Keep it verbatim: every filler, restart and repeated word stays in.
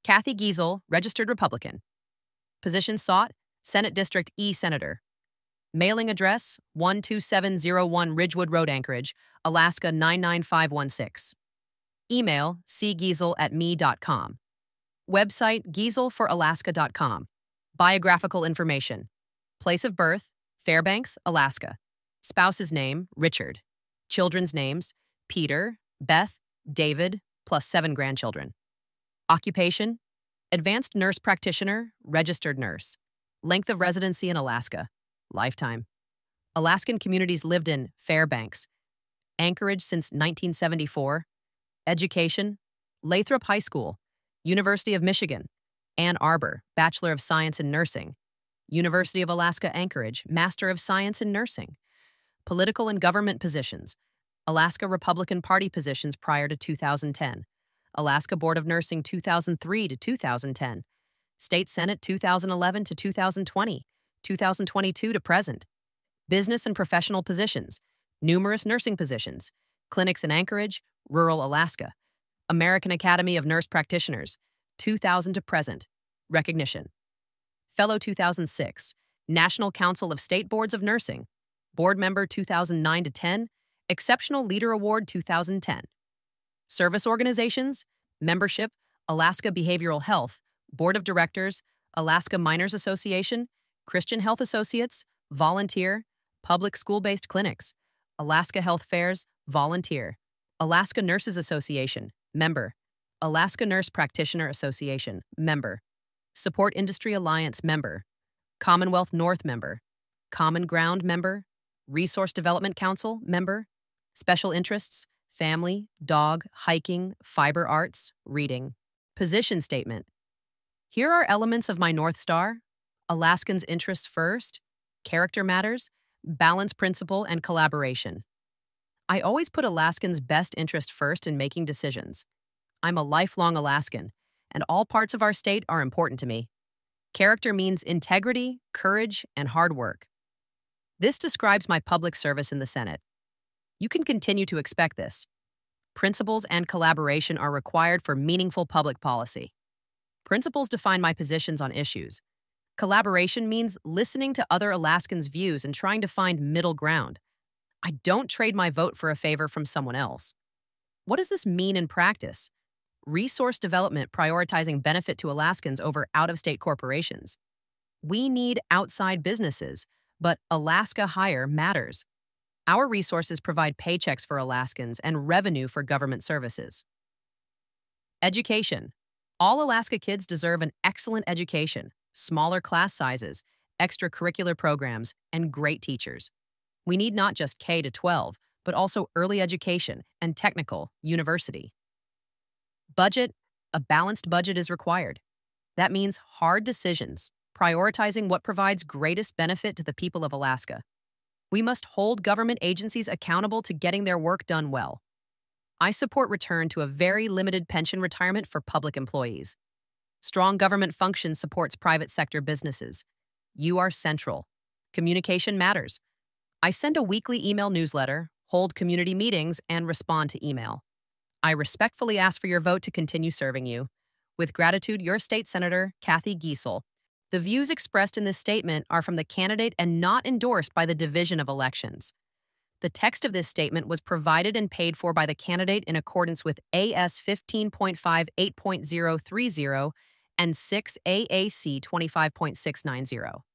Kathy Giesel, registered Republican. Position sought, Senate District E Senator. Mailing address, one two seven zero one Ridgewood Road, Anchorage, Alaska nine nine five one six. Email, c giesel at me dot com. Website, giesel for alaska dot com. Biographical information. Place of birth, Fairbanks, Alaska. Spouse's name, Richard. Children's names, Peter, Beth, David, plus seven grandchildren. Occupation, advanced nurse practitioner, registered nurse. Length of residency in Alaska, lifetime. Alaskan communities lived in Fairbanks. Anchorage since nineteen seventy-four. Education, Lathrop High School. University of Michigan. Ann Arbor, Bachelor of Science in Nursing. University of Alaska Anchorage, Master of Science in Nursing. Political and government positions. Alaska Republican Party positions prior to two thousand ten. Alaska Board of Nursing two thousand three to two thousand ten. State Senate two thousand eleven to two thousand twenty, two thousand twenty-two to present. Business and professional positions. Numerous nursing positions. Clinics in Anchorage, rural Alaska. American Academy of Nurse Practitioners, two thousand to present. Recognition. Fellow two thousand six. National Council of State Boards of Nursing. Board Member two thousand nine to ten. Exceptional Leader Award two thousand ten. Service organizations, membership, Alaska Behavioral Health, Board of Directors, Alaska Miners Association, Christian Health Associates, volunteer, public school-based clinics, Alaska Health Fairs, volunteer, Alaska Nurses Association, member, Alaska Nurse Practitioner Association, member, Support Industry Alliance, member, Commonwealth North, member, Common Ground, member, Resource Development Council, member, Special Interests, family, dog, hiking, fiber arts, reading. Position statement. Here are elements of my North Star: Alaskans' interests first, character matters, balance principle, and collaboration. I always put Alaskans' best interest first in making decisions. I'm a lifelong Alaskan, and all parts of our state are important to me. Character means integrity, courage, and hard work. This describes my public service in the Senate. You can continue to expect this. Principles and collaboration are required for meaningful public policy. Principles define my positions on issues. Collaboration means listening to other Alaskans' views and trying to find middle ground. I don't trade my vote for a favor from someone else. What does this mean in practice? Resource development prioritizing benefit to Alaskans over out-of-state corporations. We need outside businesses, but Alaska hire matters. Our resources provide paychecks for Alaskans and revenue for government services. Education. All Alaska kids deserve an excellent education, smaller class sizes, extracurricular programs, and great teachers. We need not just K to twelve, but also early education and technical university. Budget. A balanced budget is required. That means hard decisions, prioritizing what provides greatest benefit to the people of Alaska. We must hold government agencies accountable to getting their work done well. I support return to a very limited pension retirement for public employees. Strong government function supports private sector businesses. You are central. Communication matters. I send a weekly email newsletter, hold community meetings, and respond to email. I respectfully ask for your vote to continue serving you. With gratitude, your state senator, Kathy Giesel. The views expressed in this statement are from the candidate and not endorsed by the Division of Elections. The text of this statement was provided and paid for by the candidate in accordance with A S fifteen point five eight point zero three zero and six A A C twenty-five point six nine zero.